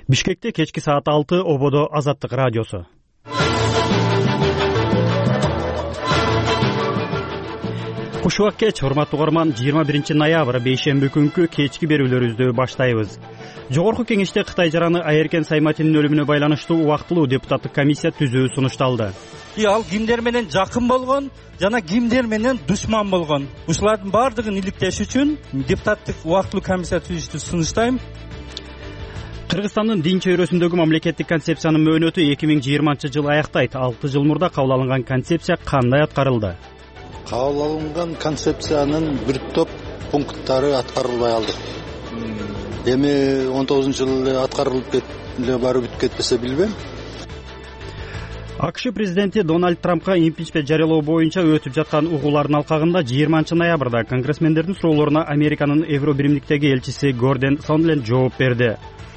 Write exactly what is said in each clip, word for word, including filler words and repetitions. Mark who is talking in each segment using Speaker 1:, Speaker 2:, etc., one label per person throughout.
Speaker 1: Бишкекте кечки саат алты, Ободо Азаттык радиосу. Кушубак кеч, урматтуу угарман, жыйырма биринчи ноябрь бейшемби күнкү кечки берүүлөрүбүздү баштайбыз. Жогорку кеңеште Кытай жараны Айеркен Сайматинин өлүмүнө байланыштуу убактылуу депутаттык комиссия түзүү сунушталды.
Speaker 2: Ал кимдер менен жакын болгон жана кимдер менен душман болгон. Ушулардын баардыгын иликтеш үчүн депутаттык убактылуу комиссия түзүштү сунуштайм.
Speaker 1: Кыргызстандын дин чөйрөсүндөгү мамлекеттик концепциянын мөөнөтү эки миң жыйырманчы жыл аяктайт. алты жыл мурда кабыл алынган концепция кандай аткарылды?
Speaker 3: Кабыл алынган концепциянын бир топ пункттары аткарылбай алды. Эми он тогузунчу жылы аткарылып эле барып бүтүп кетпесе билбейм.
Speaker 1: АКШ президенти Дональд Трампка импичмент жарыялоо боюнча өтүп жаткан угуулардын алкагында жыйырманчы ноябрда конгрессмендердин суроолоруна Американын Евро биримдиктеги элчиси Гордон Сондленд жооп берди.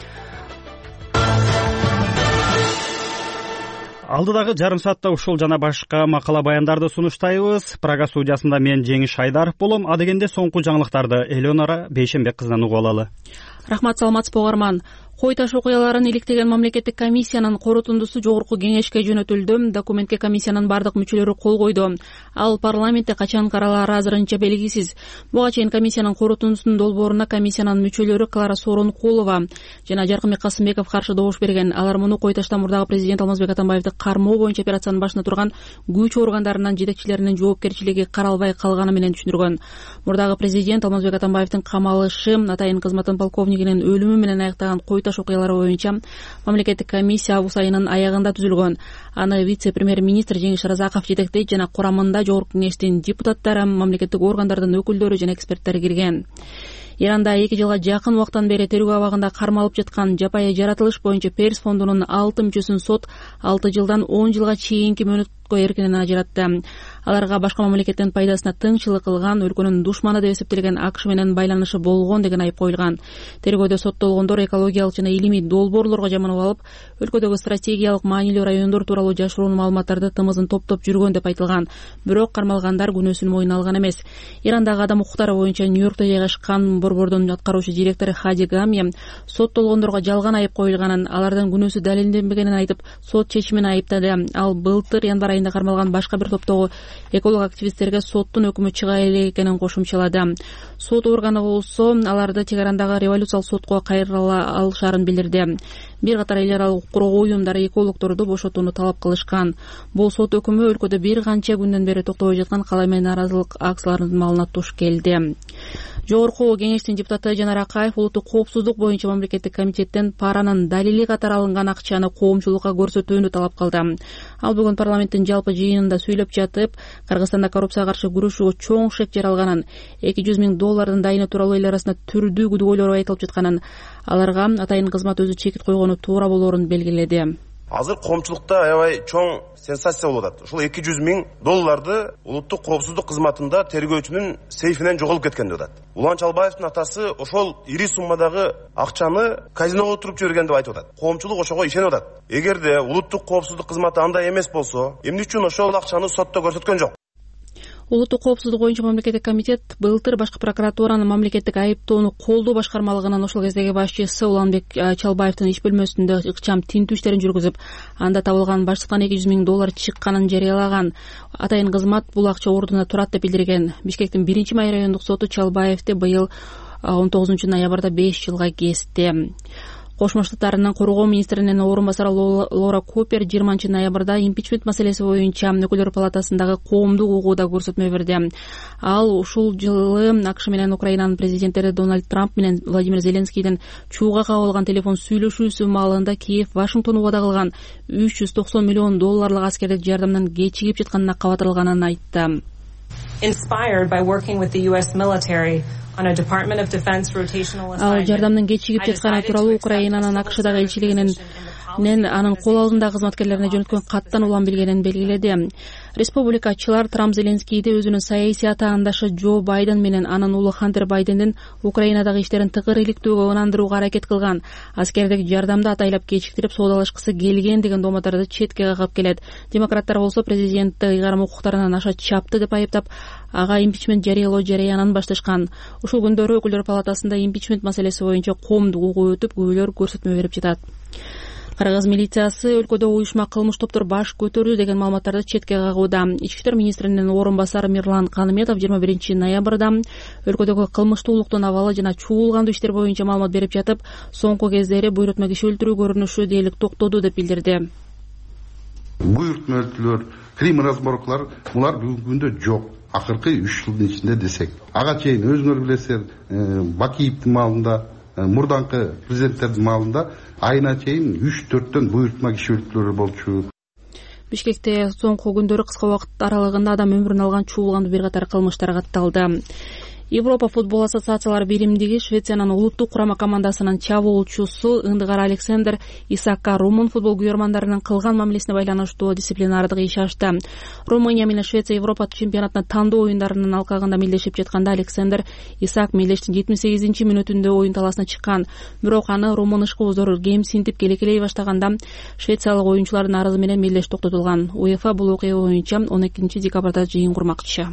Speaker 1: Алдыдагы жарым саатта ушул жана башка макала баяндарды сунуштайбыз. Прага студиясында мен Жеңиш Айдаров болом. Адегенде соңку жаңылыктарды Элеонора Бейшембек кызынан угуп алалы.
Speaker 4: Рахмат, саламатсызбы угарман. Кой таш окуяларын иликтеген мамлекеттик комиссиянын корутундусу жогорку кеңешке жөнөтүлдү. Документке комиссиянын бардык мүчөлөрү кол койду. Ал парламентте качан каралары азырынча белгисиз. Буга чейин комиссиянын корутундусунун долбооруна комиссиянын мүчөлөрү Клара Сооронкулова жана Жаркынбек Касымбеков каршы добуш берген. Алар муну Кой таштан мурдагы президент Алмазбек Атамбаевди кармоо боюнча операциянын башында турган күч органдарынын жетекчилеринин жоопкерчилиги каралбай калганы менен түшүндүргөн. Мурдагы президент Алмазбек Атамбаевдин камалышы, атайын кызматын полковнигинин өлүмү менен аяктаган Кой таш окуялары боюнча мамлекеттик комиссия август айынын аягында түзүлгөн. Аны вице-премьер-министр Жеңиш Разаков жетектейт жана курамында жогорку кеңештин депутаттары, мамлекеттик органдардын өкүлдөрү жана эксперттер кирген. Иранда эки жылга жакын убактан бери тергөө абагында кармалып жаткан жапайы жаратылыш боюнча Перс фондунун алты мүчөсүн сот алты жылдан он жылга чейинки мөөнөткө эркинен ажыратты. Аларга башка мамлекеттин пайдасына тыңчылык кылган, өлкөнүн душманы деп эсептелген АКШ менен байланышы болгон деген айып коюлган. Тергөөдө соттолгондор экологиялык жана илимий долбоорлорго жаманып алып, өлкөдөгү стратегиялык маанилүү райондор тууралуу жашыруун маалыматтарды тымызын топтоп жүргөн деп айтылган. Бирок кармалгандар күнөөсүн мойнуна алган эмес. Ирандагы адам укуктары боюнча Нью-Йоркто жайгашкан борбордун аткаруучу директору Хади Гамия соттолгондорго жалган айып коюлганын, алардын күнөөсү далилденбегенин айтып, сот чечимин айыптады. Ал былтыр январь айында кармалган башка бир топтогу эколог активисттерге соттун өкүмү чыга элек экенин кошумчалады. Сот органы болсо аларды чегарандагы революциялык сотко кайрыла алышарын билдирди. Бир катар эл аралык куроо уюмдары экологторду бошотууну талап кылышкан. Бул сот өкүмү өлкөдө бир канча күндөн бери токтобой жаткан кала менен наразылык акцияларынын малына туш келди. Жогорку кеңештин депутаты Жанар Акаев улуттук коопсуздук боюнча мамлекеттик комитеттен паранын далили катары алынган акчаны коомчулукка көрсөтүүнү талап кылды. Ал бүгүн парламенттин жалпы жыйынында сүйлөп жатып, Кыргызстанда коррупцияга каршы күрөшүүгө чоң шек жаралганын, эки жүз миң доллардын дайыны тууралуу эл арасында түрдүү күдүгөйлөр айтылып жатканын, аларга атайын кызмат өзү чекит койгону туура болоорун белгиледи.
Speaker 5: Азыр коомчулукта аябай чоң сенсация болуп атат. Ушул эки жүз миң долларды улуттук коопсуздук кызматында тергөөчүнүн сейфинен жоголуп кеткен деп атат. Улан Чалбаевдин атасы ошол ири суммадагы акчаны казиного отуруп жиберген деп айтып атат. Коомчулук ошого ишенип атат. Эгерде улуттук коопсуздук кызматы андай эмес болсо, эмне үчүн ошол акчаны сотто көрсөткөн жок?
Speaker 4: Улуттук коопсуздук боюнча мамлекеттик комитет былтыр башкы прокуратуранын мамлекеттик айыптоону колдоо башкармалыгынын ошол кездеги башчысы Уланбек Чалбаевдин иш бөлмөсүндө ыкчам тинтүү иштерин жүргүзүп, анда табылган баштыктан эки жүз миң доллар чыкканын жарыялаган. Атайын кызмат бул акча ордуна турат деп билдирген. Бишкектин биринчи май райондук соту Чалбаевди быйыл он тогузунчу ноябрда беш жылга кести. Кошмо Штаттарынын коргоо министринин орун басары Лора Купер жыйырманчы ноябрда импичмент маселеси боюнча өкүлдөр палатасындагы коомдук угууда көрсөтмө берди. Ал ушул жылы АКШ менен Украинанын президенттери Дональд Трамп менен Владимир Зеленскийдин чууга кабылган телефон сүйлөшүүсү маалында Киев Вашингтон убада кылган үч жүз токсон миллион долларлык аскердик жардамдан кечигип жатканына кабатырылганын айтты.
Speaker 6: Inspired by working with the U S military on a Department of Defense rotational assignment.
Speaker 4: Ал жардамдын кечигип жатканы тууралуу Украинанын АКШдагы элчилигинин менен анын кол алдындагы кызматкерлерине жөнөткөн каттан улам билгенин белгиледи. Республикачылар Трамп Зеленскийди өзүнүн саясий атаандашы Джо Байден менен анын уулу Хантер Байдендин Украинадагы иштерин тыгыр иликтөөгө ынандырууга аракет кылган, аскердик жардамды атайлап кечиктирип соодалашкысы келген деген домоторду четке кагып келет. Демократтар болсо президентти ыйгарым укуктарынан аша чапты деп айыптап, ага импичмент жарыялоо жарыянын башташкан. Ушул күндөрү өкүлдөр палатасында импичмент маселеси боюнча коомдук угуу өтүп, күбөлөр көрсөтмө берип жатат. Кыргыз милициясы өлкөдө уюшма кылмыш топтор баш көтөрдү деген маалыматтарды четке кагууда. Ички иштер министринин орун басары Мирлан Каныметов жыйырма биринчи ноябрда өлкөдөгү кылмыштуулуктун абалы жана чуулгандуу иштер боюнча маалымат берип жатып, соңку кездери буйрутма киши өлтүрүү көрүнүшү дээрлик токтоду деп билдирди.
Speaker 7: Буйрутма өлтүрүүлөр, крим разборкалар булар бүгүнкү күндө жок. Акыркы үч жылдын ичинде десек. Ага чейин өзүңөр билесиздер, Бакиевдин маалында, мурданкы президенттердин маалында айына чейин үч төрттөн буйрутма киши өлтүрүүлөр болчу.
Speaker 4: Бишкекте соңку күндөрү кыска убакыт аралыгында адам өмүрүн алган чуулгандуу бир катар кылмыштар катталды. Европа футбол ассоциациялар биримдиги Швециянын улуттук курама командасынын чабуулчусу Ындыгар Александр Исакка румын футбол күйөрмандарынын кылган мамилесине байланыштуу дисциплинардык иш ачты. Румыния менен Швеция Европа чемпионатына тандоо оюндарынын алкагында мелдешип жатканда Александр Исак мелдештин жетимиш сегизинчи мүнөтүндө оюн таласына чыккан. Бирок аны румын ышкыбоздору кемсинтип келекелей баштаганда швециялык оюнчулардын арызы менен мелдеш токтотулган. УЕФА бул окуя боюнча он экинчи декабрда жыйын курмакчы.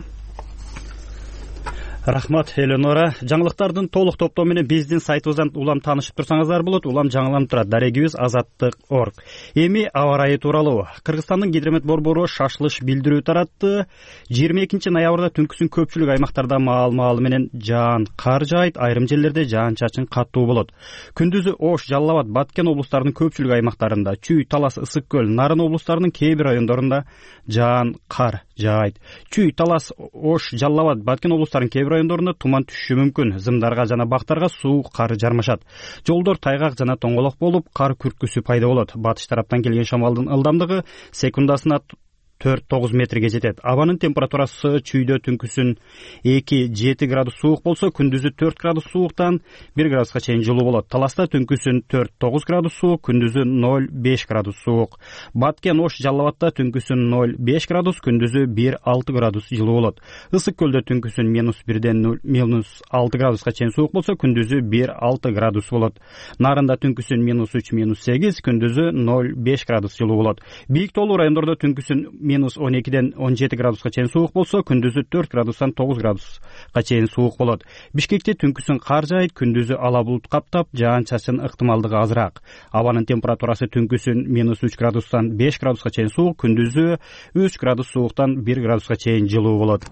Speaker 1: Рахмат, Эленора. Жаңылыктардын толук топтоо менен биздин сайтыбыздан улам таанышып турсаңыздар болот. Улам жаңыланып турат. Дарегибиз азаттык точка орг. Эми аба ырайы тууралуу. Кыргызстандын гидромет борбору шашылыш билдирүү таратты. жыйырма экинчи ноябрда түнкүсүн көпчүлүк аймактарда маал-маалы менен жаан кар жаайт, айрым жерлерде жаан-чачын катуу болот. Күндүзү Ош, Жалал Абад, Баткен облустарынын көпчүлүк аймактарында, Чүй, Талас, Ысык көл, Нарын облустарынын кээ бир райондорунда жаан кар жаайт. Чүй, Талас, Ош, Жалал Абад, Баткен облустарынын кээ бир райондорунда туман түшүшү мүмкүн. Зымдарга жана бактарга суу кар жармашат. Жолдор тайгак жана тоңголок болуп, кар күркүсү пайда болот. Батыш тараптан келген шамалдын ылдамдыгы секундасына төрт тогуз метрге жетет. Абанын температурасы Чүйдө түнкүсүн эки жети градус суук болсо, күндүзү төрт градус сууктан бир градуска чейин жылуу болот. Таласта түнкүсүн төрт тогуз градус суук, күндүзү ноль беш градус суук. Баткен, Ош, Жалал Абадта түнкүсүн ноль беш градус, күндүзү бир алты градус жылуу болот. Ысык көлдө түнкүсүн минус бирден минус алты градуска чейин суук болсо, күндүзү бир алты градус болот. Нарында түнкүсүн минус үч минус сегиз, күндүзү ноль беш градус жылуу болот. Бийик тоолуу райондордо түнкүсүн минус он экиден он жети градуска чейин суук болсо, күндүзү төрт градустан тогуз градуска чейин суук болот. Бишкекте түнкүсүн кар жаайт, күндүзү ала булут каптап, жаан-чачын ыктымалдыгы азыраак. Абанын температурасы түнкүсүн минус үч градустан беш градуска чейин суук, күндүзү үч градус сууктан бир градуска чейин жылуу болот.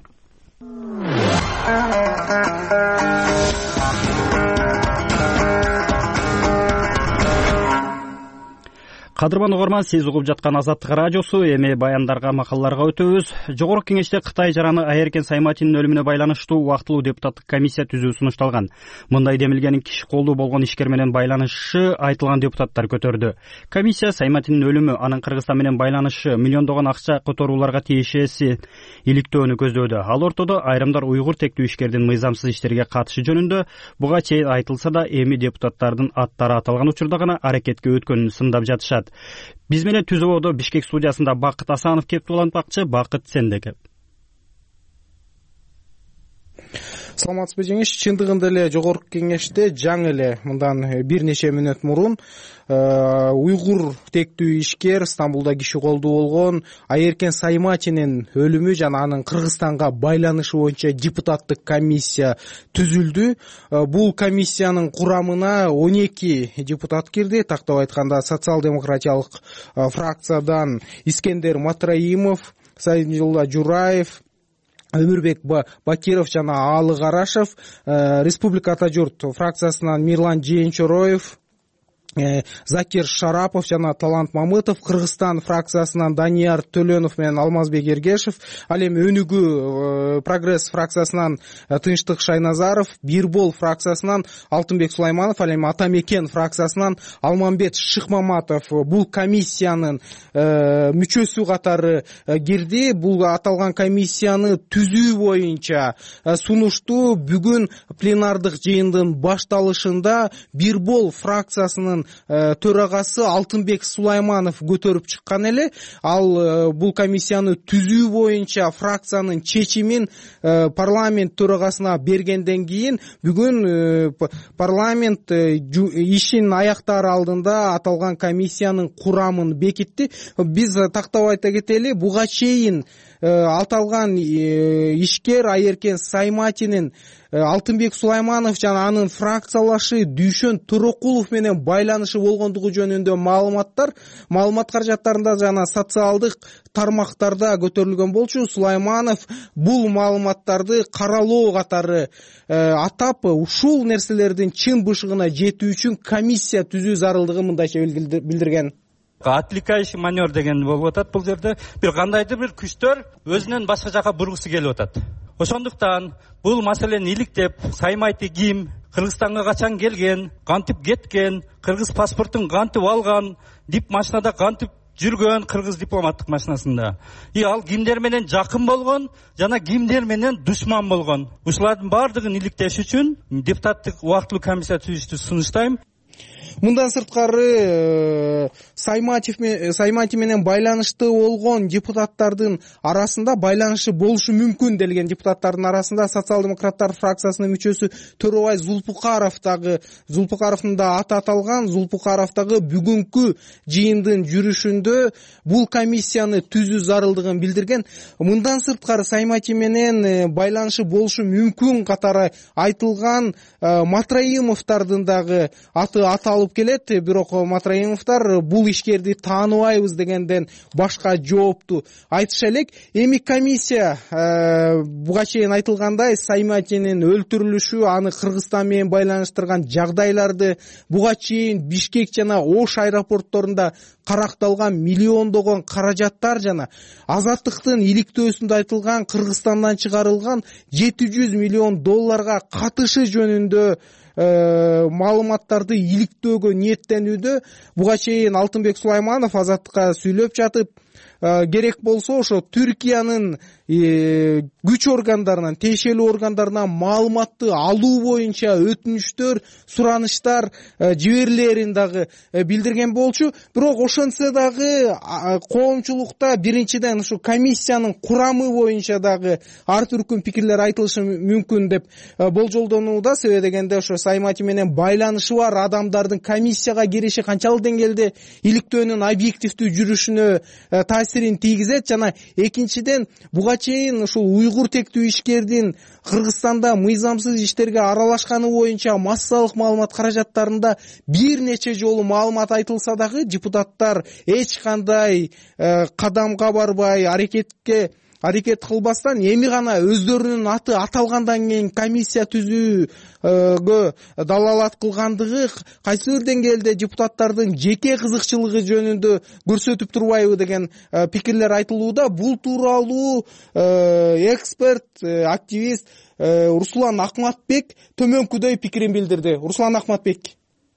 Speaker 1: Кадырман угарман, сиз угуп жаткан Азаттык радиосу. Эми баяндарга, макалаларга өтөбүз. Жогорку кеңеште Кытай жараны Айеркен Сайматинин өлүмүнө байланыштуу убактылуу депутаттык комиссия түзүү сунушталган. Мындай демилгенин киши колдуу болгон ишкер менен байланышы айтылган депутаттар көтөрдү. Комиссия Сайматинин өлүмү, анын Кыргызстан менен байланышы, миллиондогон акча которууларга тиешеси иликтөөнү көздөөдү. Ал ортодо айрымдар уйгур тектүү ишкердин мыйзамсыз иштерге катышы жөнүндө буга чейин айтылса да, эми депутаттардын аттары аталган учурда гана аракетке өткөнүн сындап жатышат. Биз менен түзөбодо Бишкек студиясында Бакыт Асанов кеп улантмакчы. Бакыт, сенде кеп.
Speaker 8: Саламатсызбы жеңиш? Чындыгында эле жогорку кеңеште жаңы эле мындан бир нече мүнөт мурун уйгур тектүү ишкер, Стамбулда киши колдуу болгон Айеркен Сайматинин өлүмү жана анын Кыргызстанга байланышы боюнча депутаттык комиссия түзүлдү. Бул комиссиянын курамына он эки депутат кирди. Тактап айтканда, социал-демократиялык фракциядан Искендер Матраимов, Сайдулла Жураев, Өмүрбек Бакиров жана Аалы Карашев, Республика Ата журт фракциясынан Мирлан Жээнчороев, Закир Шарапов жана Талант Мамытов, Кыргызстан фракциясынан Данияр Төлөнов менен Алмазбек Эргешев, ал эми Өнүгүү Прогресс фракциясынан Тынчтык Шайназаров, Бирбол фракциясынан Алтынбек Сулайманов, ал эми Ата Мекен фракциясынан Алмамбет Шыкмаматов бул комиссиянын мүчөсү катары кирди. Бул аталган комиссияны түзүү боюнча сунушту бүгүн пленардык жыйындын башталышында Бирбол фракциясынын төрагасы Алтынбек Сулайманов көтөрүп чыккан эле. Ал бул комиссияны түзүү боюнча фракциянын чечимин парламент төрагасына бергенден кийин бүгүн парламент ишин аяктаар алдында аталган комиссиянын курамын бекитти. Биз тактап айта кетели, буга чейин аталган ишкер Айеркен Сайматинин Алтынбек Сулайманов жана анын фракциялашы Дүйшөн Төрөкулов менен байланышы болгондугу жөнүндө маалыматтар маалымат каражаттарында жана социалдык тармактарда көтөрүлгөн болчу. Сулайманов бул маалыматтарды каралоо катары атап, ушул нерселердин чын бышыгына жетүү үчүн комиссия түзүү зарылдыгын мындайча билдирген.
Speaker 2: Отвлекающий маневр деген болуп атат. Бул жерде бир кандайдыр бир күчтөр өзүнөн башка жака бургусу келип атат. Ошондуктан бул маселени иликтеп, Саймайти ким, Кыргызстанга качан келген, кантип кеткен, кыргыз паспортун кантип алган, дип машинада кантип жүргөн, кыргыз дипломаттык машинасында. И ал кимдер менен жакын болгон жана кимдер менен душман болгон. Ушулардын баардыгын иликтеш үчүн депутаттык убактылуу комиссия түзүштү сунуштайм.
Speaker 8: Мындан сырткары Саймати менен байланыштуу болгон депутаттардын арасында байланышы болушу мүмкүн делген депутаттардын арасында социал-демократтар фракциясынын мүчөсү Төрөбай Зулпукаров дагы Зулпукаровдун да аты аталган. Зулпукаров дагы бүгүнкү жыйындын жүрүшүндө бул комиссияны түзүү зарылдыгын билдирген. Мындан сырткары Саймати менен байланышы болушу мүмкүн катары айтылган Матраимовдардын дагы аты аталып келет. Бирок Матраимовдар бул ишкерди тааныбайбыз дегенден башка жоопту айтыша элек. Эми комиссия буга чейин айтылгандай Сайматинин өлтүрүлүшү, аны Кыргызстан менен байланыштырган жагдайларды, буга чейин Бишкек жана Ош аэропортторунда каракталган миллиондогон каражаттар жана Азаттыктын иликтөөсүндө айтылган Кыргызстандан чыгарылган жети жүз миллион долларга катышы жөнүндө маалыматтарды иликтөөгө ниеттенүүдө. Буга чейин Алтынбек Сулайманов Азаттыкка сүйлөп жатып, керек болсо ошо Түркиянын күч органдарынан, тиешелүү органдарынан маалыматты алуу боюнча өтүнүчтөр, суранычтар жиберилерин дагы билдирген болчу. Бирок ошентсе дагы коомчулукта биринчиден ушу комиссиянын курамы боюнча дагы ар түркүн пикирлер айтылышы мүмкүн деп болжолдонууда. Себеби дегенде ошо Саймати менен байланышы бар адамдардын комиссияга кириши канчалык деңгээлде иликтөөнүн объективдүү жүрүшүнө таасирин тийгизет. Жана экинчиден буга чейин ушул уйгур тектүү ишкердин Кыргызстанда мыйзамсыз иштерге аралашканы боюнча массалык маалымат каражаттарында бир нече жолу маалымат айтылса дагы депутаттар эч кандай кадамга барбай, аракетке аракет кылбастан эми гана өздөрүнүн аты аталгандан кийин комиссия түзүүгө далалат кылгандыгы кайсы бир деңгээлде депутаттардын жеке кызыкчылыгы жөнүндө көрсөтүп турбайбы деген пикирлер айтылууда. Бул тууралуу эксперт, активист Руслан Акматбек төмөнкүдөй пикирин билдирди. Руслан Акматбек: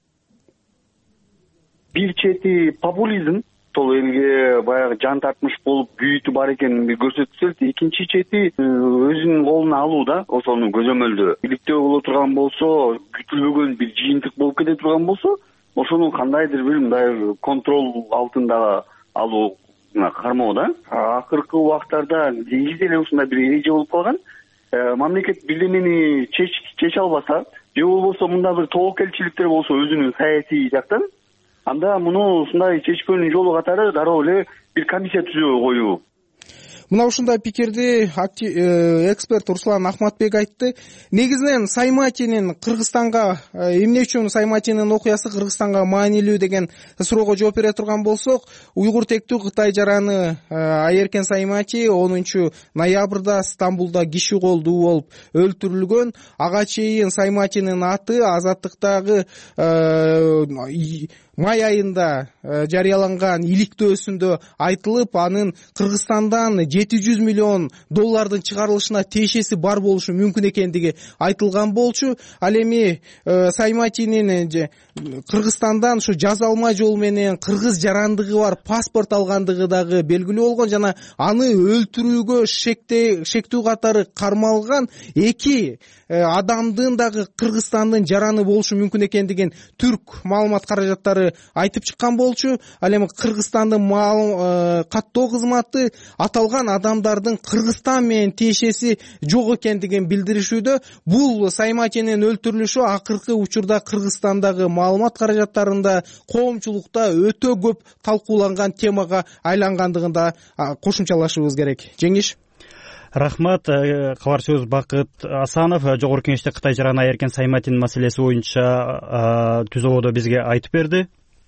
Speaker 9: бир чети популизм, сол элге баягы жан тартмыш болуп бүйүтү бар экенин көрсөтүп, экинчи чети өзүнүн колуна алуу да, ошону көзөмөлдөө иликтөө боло турган болсо, күтүлбөгөн бир жыйынтык болуп кете турган болсо, ошону кандайдыр бир мындай контрол алтында алууна кармоо да. Акыркы убактарда негизи эле ушундай бир эреже болуп калган. Мамлекет бирдемени чече албаса, же болбосо мында бир тобокелчиликтер болсо өзүнүн саясий жактан, анда муну ушундай чечпөөнүн жолу катары дароо эле бир комиссия түзүү коюу.
Speaker 8: Мына ушундай пикирди эксперт Руслан Акматбек айтты. Негизинен Сайматинин Кыргызстанга, эмне үчүн Сайматинин окуясы Кыргызстанга маанилүү деген суроого жооп бере турган болсок, уйгур тектүү Кытай жараны Айеркен Саймати онунчу ноябрда Стамбулда киши колдуу болуп өлтүрүлгөн. Ага чейин Сайматинин аты Азаттыктагы май айында жарыяланган иликтөөсүндө айтылып, анын Кыргызстандан жети жүз миллион доллардын чыгарылышына тиешеси бар болушу мүмкүн экендиги айтылган болчу. Ал эми Сайматинин Кыргызстандан ушу жазалма жол менен кыргыз жарандыгы бар паспорт алгандыгы дагы белгилүү болгон жана аны өлтүрүүгө шектүү катары кармалган эки адамдын дагы Кыргызстандын жараны болушу мүмкүн экендигин түрк маалымат каражаттары айтып чыккан болчу. Ал эми Кыргызстандын каттоо кызматы аталган адамдардын Кыргызстан менен тиешеси жок экендигин билдиришүүдө. Бул Сайматинин өлтүрүлүшү акыркы учурда Кыргызстандагы маалымат каражаттарында, коомчулукта өтө көп талкууланган темага айлангандыгында кошумчалашыбыз керек. Жеңиш.
Speaker 1: Рахмат. Кабарчыбыз Бакыт Асанов Жогорку Кеңеште Кытай жараны Айеркен Сайматин маселеси боюнча түз ободо бизге айтып берди.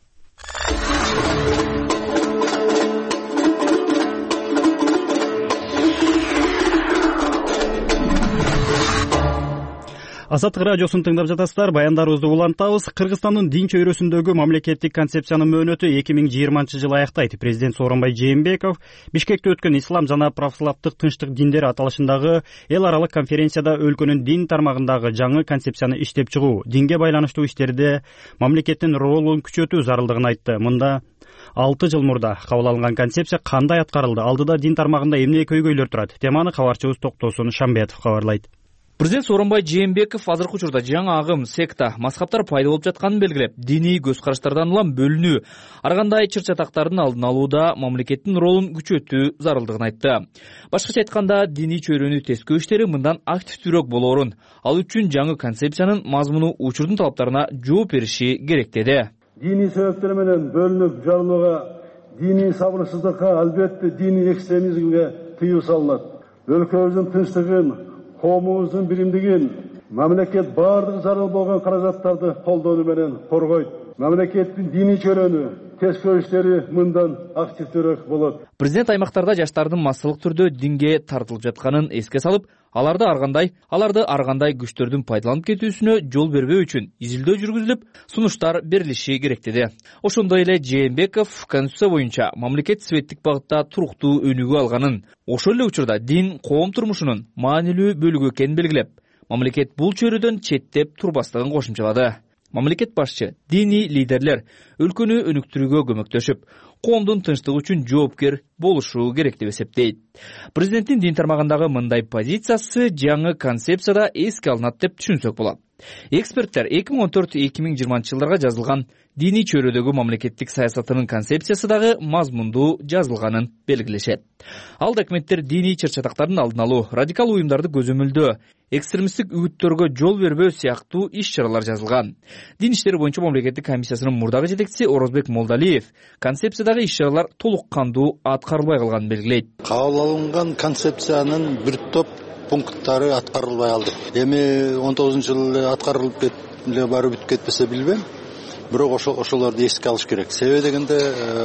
Speaker 1: Азаттык радиосун тыңдап жатасыздар. Баяндарыбызды улантабыз. Кыргызстандын дин чөйрөсүндөгү мамлекеттик концепциянын мөөнөтү эки миң жыйырманчы жылы аяктайт. Президент Сооронбай Жээнбеков Бишкекте өткөн ислам жана православдык тынчтык диндер аталышындагы эл аралык конференцияда өлкөнүн дин тармагындагы жаңы концепцияны иштеп чыгуу, динге байланыштуу иштерде мамлекеттин ролун күчөтүү зарылдыгын айтты. Мында алты жыл мурда кабыл алынган концепция кандай аткарылды? Алдыда дин тармагында эмне көйгөйлөр турат? Теманы кабарчыбыз Токтосун Шамбетов кабарлайт.
Speaker 10: Президент Сооронбай Жээнбеков азыркы учурда жаңы агым, секта, мазхабтар пайда болуп жатканын белгилеп, диний көз караштардан улам бөлүнүү, ар кандай чыр-чатактардын алдын алууда мамлекеттин ролун күчөтүү зарылдыгын айтты. Башкача айтканда, диний чөйрөнү тескөө иштери мындан активдүүрөөк болоорун, ал үчүн жаңы концепциянын мазмуну учурдун талаптарына жооп бериши керек деди.
Speaker 11: Диний себептер менен бөлүнүп жарылууга, диний сабырсыздыкка, албетте диний экстремизмге тыюу салынат. Өлкөбүздүн тынчтыгын, коомубуздун биримдигин мамлекет баардык зарыл болгон каражаттарды колдонуу менен коргойт. Мамлекеттин диний чөйрөнү тескөө иштери мындан активдүүрөөк болот.
Speaker 10: Президент аймактарда жаштардын массалык түрдө динге тартылып жатканын эске салып, аларды ар кандай, аларды ар кандай күчтөрдүн пайдаланып кетүүсүнө жол бербөө үчүн изилдөө жүргүзүлүп, сунуштар берилиши керек деди. Ошондой эле Жээнбеков конституция боюнча мамлекет светтик багытта туруктуу өнүгүү алганын, ошол эле учурда дин коом турмушунун маанилүү бөлүгү экенин белгилеп, мамлекет бул чөйрөдөн четтеп турбастыгын кошумчалады. Мамлекет башчы, диний лидерлер өлкөнү өнүктүрүүгө көмөктөшүп, коомдун тынчтыгы үчүн жооптер болушу керек деп эсептейт. Президенттин дин тармагындагы мындай позициясы жаңы концепцияда эске алынат деп түшүнсөк болот. Эксперттер эки миң он төрт эки миң жыйырманчы жылдарга жазылган диний чөйрөдөгү мамлекеттик саясатынын концепциясы дагы мазмундуу жазылганын белгилешет. Ал документтер диний чыр-чатактардын алдын алуу, радикал уюмдарды көзөмөлдөө, экстремисттик үгүттөргө жол бербөө сыяктуу иш-чаралар жазылган. Дин иштери боюнча мамлекеттик комиссиясынын мурдагы жетекчиси Орозбек Молдалиев концепциядагы иш-чаралар толук кандуу аткарылбай калганын белгилейт.
Speaker 3: Кабыл алынган концепциянын бир топ пункттары аткарылбай калды. Эми он тогузунчу жылы аткарылып эле барып бүтүп кетпесе билбейм. Бирок ошолорду эске алыш керек. Себеби дегенде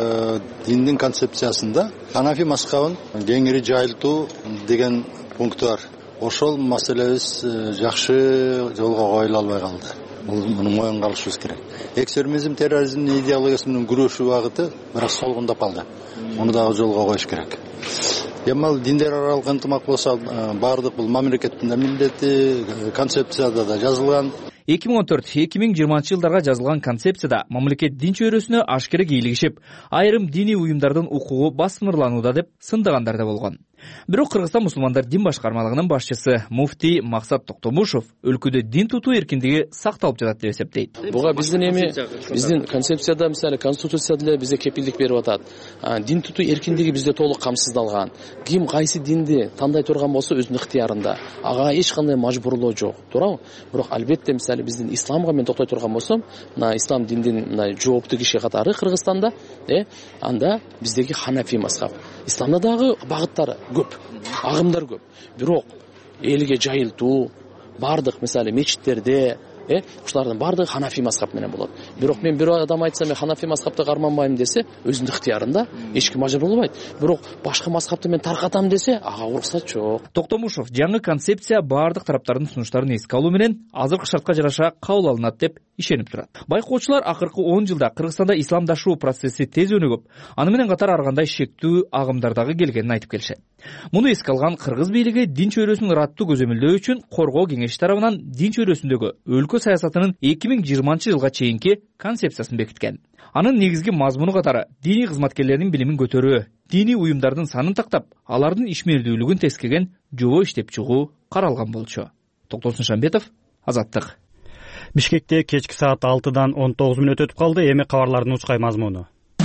Speaker 3: диндин концепциясында Ханафи мазхабын кеңири жайылтуу деген пункту бар. Ошол маселебиз жакшы жолго коюла албай калды. Муну моюнга алышыбыз керек. Экстремизм, терроризмдин идеологиясы менен күрөшүү багыты бирок солгундап калды. Муну дагы жолго коюш керек. Эми диндер аралык ынтымак болсо, баардык бул мамлекеттин милдети, концепцияда да жазылган.
Speaker 10: эки миң он төрт эки миң жыйырманчы жылдарга жазылган концепцияда мамлекет дин чөйрөсүнө ашкере кийлигишип, айрым диний уюмдардын укугу басмырланууда деп сындагандар да болгон. Бирок Кыргызстан мусулмандар дин башкармалыгынын башчысы муфтий Максат Токтомушов өлкөдө дин тутуу эркиндиги сакталып жатат деп эсептейт.
Speaker 12: Буга биздин эми биздин концепцияда, мисалы конституцияда деле бизге кепилдик берип атат. Дин тутуу эркиндиги бизде толук камсыздалган. Ким кайсы динди тандай турган болсо өзүнүн ыктыярында. Ага эч кандай мажбурлоо жок, туурабы? Бирок албетте мисалы биздин исламга мен токтой турган болсом, мына ислам диндин мына жооптуу киши катары Кыргызстанда, э, анда биздеги Ханафи мазхаб. Исламда дагы багыттары көп, агымдар көп. Бирок элге жайылтуу, бардык мисалы мечиттерде, э, ушулардын бардыгы Ханафи мазхаб менен болот. Бирок мен бир адам айтса, мен Ханафи мазхабты карманбайм десе, өзүнүн ыктыярында, эч ким мажбурлабайт. Бирок башка мазхабты мен таркатам десе, ага уруксат жок.
Speaker 10: Токтомушов жаңы концепция бардык тараптардын сунуштарын эске алуу менен азыркы шартка жараша кабыл алынат деп ишенип турат. Байкоочулар акыркы он жылда Кыргызстанда исламдашуу процесси тез өнүгүп, аны менен катар ар кандай шектүү агымдар дагы келгенин айтып келишет. Муну эске алган кыргыз бийлиги дин чөйрөсүн ыраттуу көзөмөлдөө үчүн Коргоо кеңеши тарабынан дин чөйрөсүндөгү өлкө саясатынын эки миң жыйырманчы жылга чейинки концепциясын бекиткен. Анын негизги мазмуну катары диний кызматкерлердин билимин көтөрүү, диний уюмдардын санын тактап, алардын ишмердүүлүгүн тескеген жобо иштеп чыгуу каралган болчу. Токтосун Шамбетов, Азаттык.
Speaker 1: Бишкекте кечки саат алтыдан он тогуз мүнөт өтүп калды. Эми кабарлардын учкай мазмуну.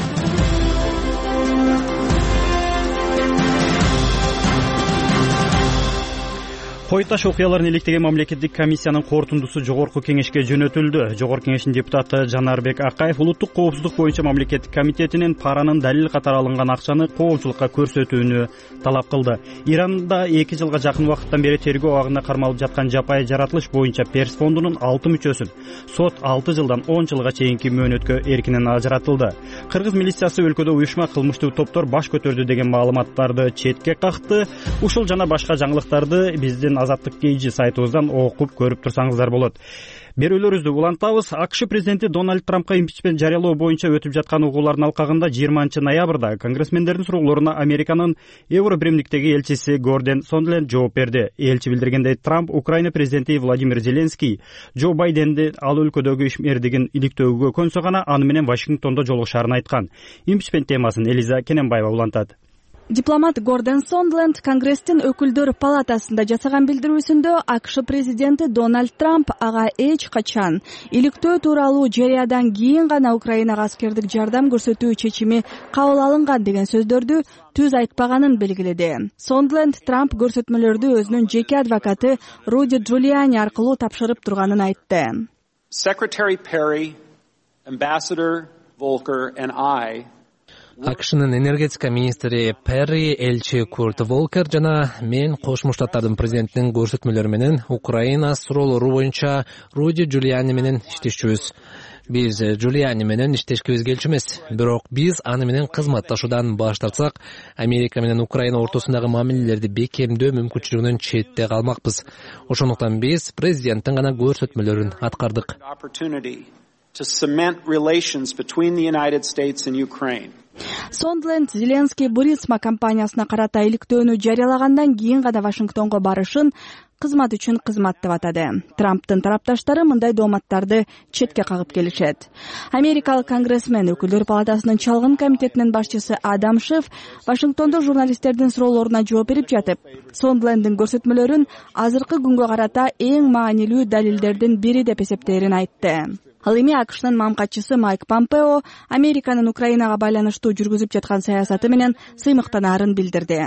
Speaker 1: Кой таш окуяларын иликтеген мамлекеттик комиссиянын корутундусу жогорку кеңешке жөнөтүлдү. Жогорку кеңештин депутаты Жанарбек Акаев улуттук коопсуздук боюнча мамлекеттик комитетинин паранын далил катары алынган акчаны коомчулукка көрсөтүүнү талап кылды. Иранда эки жылга жакын убакыттан бери тергөө абагында кармалып жаткан жапайы жаратылыш боюнча Перс фондунун алты мүчөсүн сот алты жылдан он жылга чейинки мөөнөткө эркинен ажыратылды. Кыргыз милициясы өлкөдө уюшма кылмыштуу топтор баш көтөрдү деген маалыматтарды четке какты. Ушул жана башка жаңылыктарды биздин Азаттык кейжи сайтыбыздан окуп көрүп турсаңыздар болот. Берүүлөрүбүздү улантабыз. АКШ президенти Дональд Трампка импичмент жарыялоо боюнча өтүп жаткан угуулардын алкагында жыйырманчы ноябрда конгрессмендердин суроолоруна Американын Евробиримдиктеги элчиси Гордон Сондленд жооп берди. Элчи билдиргендей, Трамп Украина президенти Владимир Зеленский Джо Байденди ал өлкөдөгү ишмердигин иликтөөгө көнсө гана аны менен Вашингтондо жолугушаарын айткан. Импичмент темасын Элиза Кененбаева улантат.
Speaker 13: Дипломат Гордон Сондленд Конгресстин өкүлдөр палатасында жасаган билдирүүсүндө АКШ президенти Дональд Трамп ага эч качан иликтөө тууралуу жарыядан кийин гана Украинага аскердик жардам көрсөтүү чечими кабыл алынган деген сөздөрдү түз айтпаганын белгиледи. Сондленд Трамп көрсөтмөлөрдү өзүнүн жеке адвокаты Руди Джулиани аркылуу тапшырып турганын айтты.
Speaker 14: Secretary Perry, Ambassador Volker and I
Speaker 15: АКШнын энергетика министри Перри, элчи Курт Волкер жана мен Кошмо Штаттардын президентинин көрсөтмөлөрү менен Украина суроолору боюнча Руди Джулиани менен иштешчүбүз. Биз Джулиани менен иштешкебиз келчү эмес, бирок биз аны менен кызматташуудан баш тартсак, Америка менен Украина ортосундагы мамилелерди бекемдөө мүмкүнчүлүгүнөн четте калмакпыз. Ошондуктан биз президенттин гана көрсөтмөлөрүн аткардык.
Speaker 14: To cement relations between the United States and Ukraine.
Speaker 13: Сондленд Зеленский Бурисма компаниясына карата иликтөөнү жарыялагандан кийин гана Вашингтонго барышын кызмат үчүн кызмат деп атады. Трамптын тарапташтары мындай дооматтарды четке кагып келишет. Америкалык конгрессмен өкүлдөр палатасынын чалгын комитетинин башчысы Адам Шиф Вашингтондо журналисттердин суроолоруна жооп берип жатып, Сондленддин көрсөтмөлөрүн азыркы күнгө карата эң маанилүү далилдердин бири деп эсептээрин айтты. Ал эми АКШнын мамкатчысы Майк Помпео Американын Украинага байланыштуу жүргүзүп жаткан саясаты менен сыймыктанаарын билдирди.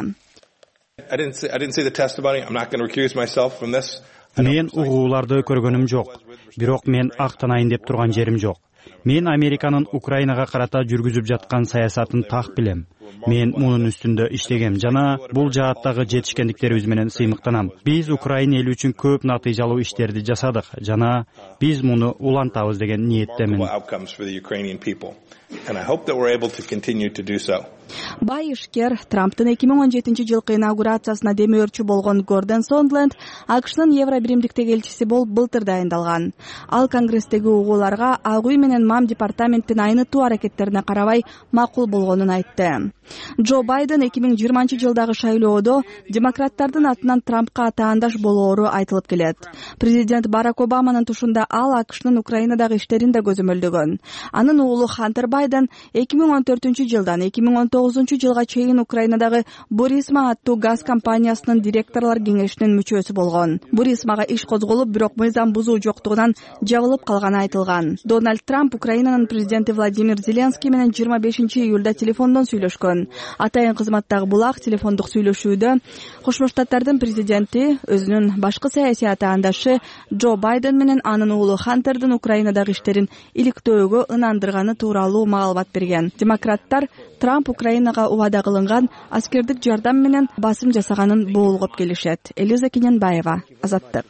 Speaker 1: Мен угууларды көргөнүм жок, бирок мен актанайын деп турган жерим жок. Мен Американын Украинага карата жүргүзүп жаткан саясатын так билем. Мен мунун үстүндө иштегем жана бул жааттагы жетишкендиктерибиз менен сыймыктанам. Биз Украина эли үчүн көп натыйжалуу иштерди жасадык жана биз муну улантабыз деген ниеттемин.
Speaker 13: Бай ишкер Трамптын эки миң он жетинчи жылкы инаугурациясына демөөрчү болгон Гордон Сондленд АКШнын Евробиримдиктеги элчиси болуп былтыр дайындалган. Ал Конгресстеги угууларга Ак үй менен МАМ департаменттин айнытуу аракеттерине карабай макул болгонун айтты. Джо Байден эки миң жыйырманчы жылдагы шайлоодо демократтардын атынан Трампка атаандаш болоору айтылып келет. Президент Барак Обаманын тушунда ал АКШнын Украинадагы иштерин да көзөмөлдөгөн. Анын уулу Хантер Байден эки миң он төртүнчү жылдан эки миң он тогузунчу жылга чейин Украинадагы Бурисма аттуу газ компаниясынын директорлор кеңешинин мүчөсү болгон. Бурисмага иш козголуп, бирок мыйзам бузуу жоктугунан жабылып калганы айтылган. Дональд Трамп Украинанын президенти Владимир Зеленский менен жыйырма бешинчи июлда телефондон сүйлөшкөн. Атайын кызматтагы булак телефондук сүйлөшүүдө Кошмо Штаттардын президенти өзүнүн башкы саясий атаандашы Джо Байден менен анын уулу Хантердин Украинадагы иштерин иликтөөгө ынандырганы тууралуу маалымат берген. Демократтар Трамп Украинага убада кылынган аскердик жардам менен басым жасаганын боолгоп келишет. Элиза Кененбаева, Азаттык.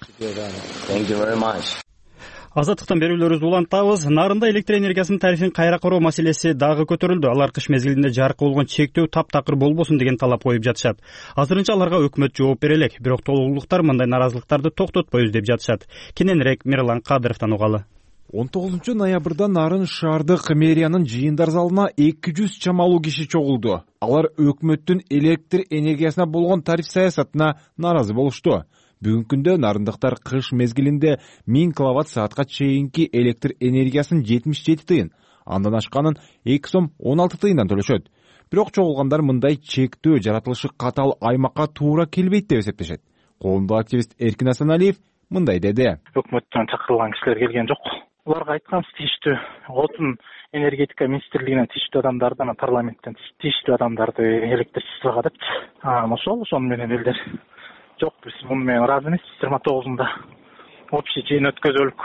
Speaker 1: Азаттыктан берүүлөрүбүздү улантабыз. Нарында электр энергиясынын тарифин кайра кароо маселеси дагы көтөрүлдү. Алар кыш мезгилинде жарыкка болгон чектөө таптакыр болбосун деген талап коюп жатышат. Азырынча аларга өкмөт жооп бере элек, бирок толугулуктар мындай наразылыктарды токтотпойбуз деп жатышат. Кененирээк Мирлан Кадыровдон угалы.
Speaker 16: он тогузунчу ноябрда Нарын шаардык мэриянын жыйындар залына эки жүз чамалуу киши чогулду. Алар өкмөттүн электр энергиясына болгон тариф саясатына нааразы болушту. Бүгүнкү күндө нарындыктар кыш мезгилинде миң киловатт саатка чейинки электр энергиясын жетимиш жети тыйын, андан ашканын эки сом он алты тыйындан төлөшөт. Бирок чогулгандар мындай чектөө жаратылышы катал аймакка туура келбейт деп эсептешет. Коомдук активист Эркин Асаналиев мындай деди.
Speaker 17: Өкмөттөн чакырылган кишилер келген жок. Аларга айтканбыз, тийиштүү отун энергетика министрлигинен тийиштүү адамдарды, анан парламенттен тийиштүү адамдарды электричествого депчи. Ошол ошону менен элдер жок, биз муну менен ыраазы эмеспиз. жыйырма тогузунда общий жыйын өткөзөлүк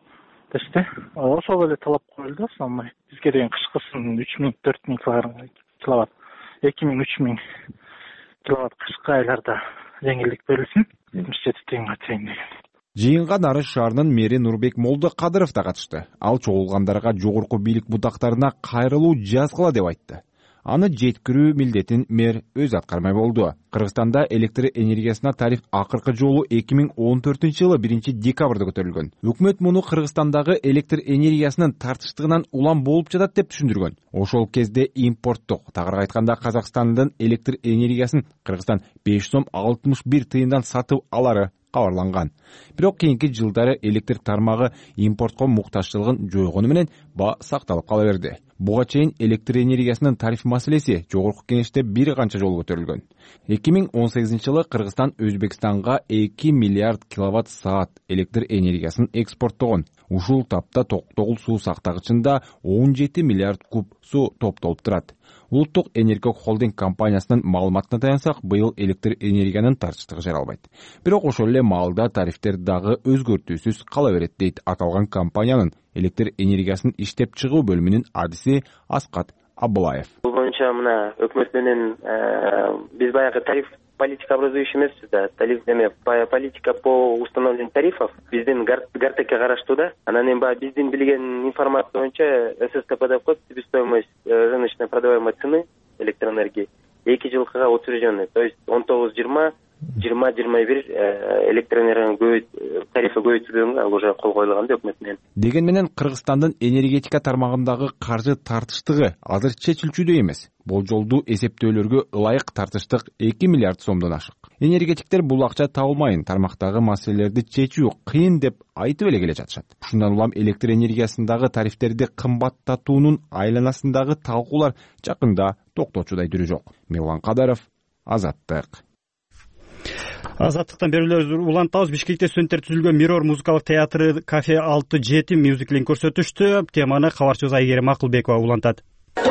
Speaker 17: дешти. Ошол эле талап коюлду. Самай бизге деген кышкысын үч миң төрт миң киловатт, эки миң үч миң киловатт кышкы айларда жеңилдик берилсин, жетимиш жети тыйынга чейин деген.
Speaker 16: Жыйынга Нарын шаарынын мэри Нурбек Молдокадыров да катышты. Ал чогулгандарга жогорку бийлик бутактарына кайрылуу жазгыла деп айтты. Аны жеткирүү милдетин мэр өзү аткармай болду. Кыргызстанда электр энергиясына тариф акыркы жолу эки миң он төртүнчү жылы биринчи декабрда көтөрүлгөн. Өкмөт муну Кыргызстандагы электр энергиясынын тартыштыгынан улам болуп жатат деп түшүндүргөн. Ошол кезде импорттук, тагыраак айтканда Казакстандын электр энергиясын Кыргызстан беш сом алтымыш бир тыйындан сатып алары кабарланган. Бирок кийинки жылдары электр тармагы импортко муктажчылыгын жойгону менен ба сакталып кала берди. Буга чейин электр энергиясынын тариф маселеси жогорку кеңеште бир канча жолу көтөрүлгөн. эки миң он сегизинчи жылы Кыргызстан Өзбекстанга эки миллиард киловатт саат электр энергиясын экспорттогон. Ушул тапта токтогул суу сактагычында он жети миллиард куб суу топтолуп турат. Улуттук энергия холдинг компаниясынын маалыматына таянсак, быйыл электр энергиянын тартыштыгы жаралбайт. Бирок ошол эле маалда тарифтер дагы өзгөртүүсүз кала берет дейт аталган компаниянын электр энергиясын иштеп чыгуу бөлүмүнүн адиси Аскат Абылаев.
Speaker 18: Бул боюнча мына өкмөт менен биз баягы тариф политика образующий эмеспиз да. Тариф эме политика по установлению тарифов биздин гартекке караштуу да. Анан эми баягы биздин билген информация боюнча ССКП деп коет, себестоимость рыночной продаваемой цены электроэнергии эки жылкыга утвержденный. То есть он тогуз жыйырма жыйырма жыйырма бир электроэнергиянын тарифи көбөйтүлгөнгө ал уже кол коюлган да өкмөт менен.
Speaker 16: Деген менен Кыргызстандын энергетика тармагындагы каржы тартыштыгы азыр чечилчүдөй эмес. Болжолдуу эсептөөлөргө ылайык тартыштык эки миллиард сомдон ашык. Энергетиктер бул акча табылмайын, тармактагы маселелерди чечүү кыйын деп айтып эле келе жатышат. Ушундан улам электр энергиясындагы тарифтерди кымбаттатуунун айланасындагы талкуулар жакында токточудай дүрү жок. Милан Кадаров, Азаттык.
Speaker 1: Азаттыктан берүүлөрүбүздү улантабыз. Бишкекте студенттер түзүлгөн Мирор музыкалык театры кафе алты жети мюзиклин көрсөтүштү. Теманы кабарчыбыз Айгерим Акылбекова улантат.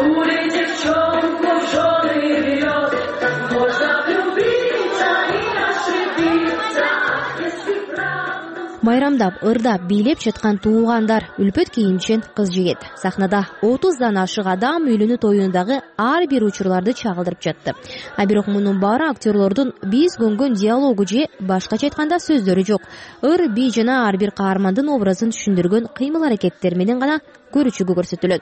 Speaker 19: Майрамдап, ырдап, бийлеп жаткан туугандар, үлпөт кийимчен кыз-жигит. Сахнада отуздан ашык адам үйлөнүү тоюндагы ар бир учурларды чагылдырып жатты. А бирок мунун баары актерлордун биз көнгөн диалогу же башкача айтканда сөздөрү жок. Ыр, би жана ар бир каармандын образын түшүндүргөн кыймыл-аракеттер менен гана көрүүчүгө көрсөтүлөт.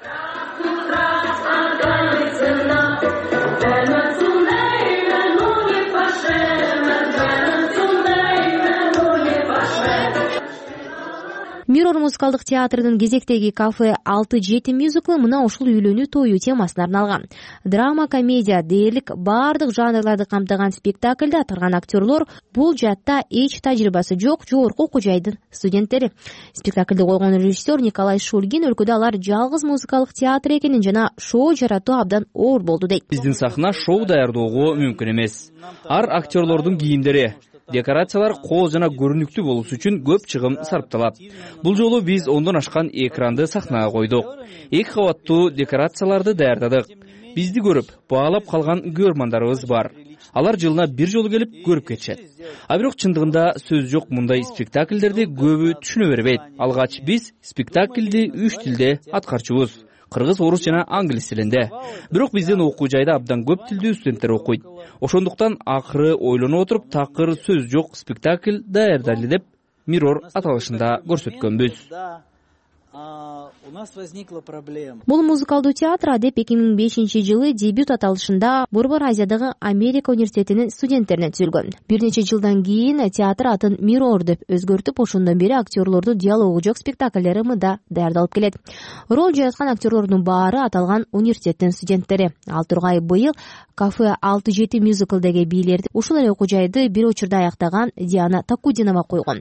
Speaker 19: Мирор музыкалдык театрынын кезектеги кафе алты жети мюзиклы мына ушул үйлөнүү тою темасына арналган. Драма, комедия дээрлик баардык жанрларды камтыган спектакльде аткарган актерлор бул жаатта эч тажрыйбасы жок жогорку окуу жайдын студенттери. Спектакльди койгон режиссер Николай Шульгин өлкөдө алар жалгыз музыкалык театр экенин жана шоу жаратуу абдан оор болду дейт.
Speaker 10: Биздин сахна шоу даярдоого мүмкүн эмес. Ар актерлордун кийимдери, декорациялар кол жана көрүнүктүү болуш үчүн көп чыгым сарпталат. Бул жолу биз ондон ашкан экранды сахнага койдук. Эки кабаттуу декорацияларды даярдадык. Бизди көрүп, баалап калган көрөрмандарыбыз бар. Алар жылына бир жолу келип көрүп кетишет. А бирок чындыгында сөз жок, мындай спектакльдерди көбү түшүнө бербейт. Алгач биз спектакльди үч тилде аткарчубуз. Кыргыз, орус жана англис тилинде. Бирок биздин окуу жайда абдан көп тилдүү студенттер окуйт. Ошондуктан акыры ойлоно отуруп такыр сөз жок спектакль даярдайлы деп Мирор аталышында көрсөткөнбүз.
Speaker 20: у нас возникла проблема.
Speaker 19: Бул музыкалдуу театр адеп эки миң бешинчи жылы дебют аталышында Борбор Азиядагы Америка университетинин студенттерине түзүлгөн. Бир нече жылдан кийин театр атын Миррор деп өзгөртүп, ошондон бери актерлорду диалогу жок спектакльдер ымыда даярдалып келет. Роль жараткан актерлордун баары аталган университеттин студенттери. Ал Тургай быйыл кафе алты жети мюзиклдеги бийлерди ушул эле окуу жайды бир учурда аяктаган Диана Такудинова койгон.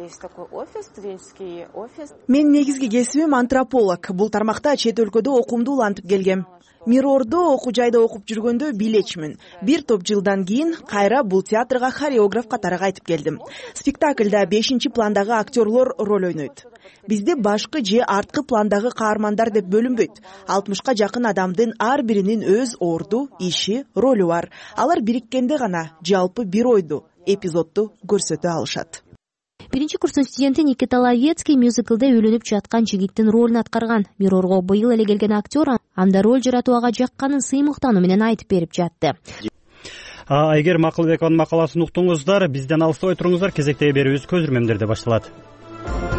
Speaker 21: Мен негизги кесибим антрополог. Бул тармакта чет өлкөдө окуумду улантып келгем. Миррордо окуу жайда окуп жүргөндө билечмин. Бир топ жылдан кийин кайра бул театрга хореограф катары кайтып келдим. Спектакльда бешинчи пландагы актерлор роль ойнойт. Бизде башкы же арткы пландагы каармандар деп бөлүнбөйт. алтымышка жакын адамдын ар биринин өз орду, иши, ролу бар. Алар бириккенде гана жалпы бир ойду, эпизодду көрсөтө алышат.
Speaker 19: Биринчи курстун студенти Никита Ловецкий мюзиклде үйлөнүп жаткан жигиттин ролун аткарган. Миррорго быйыл эле келген актер анда роль жаратууга жакканын сыймыктануу менен айтып берип жатты.
Speaker 1: Айгер Макылбекованын макаласын уктуңуздар, бизден алыстабай туруңуздар. Кезектеги берүүбүз көз ирмемдерде башталат.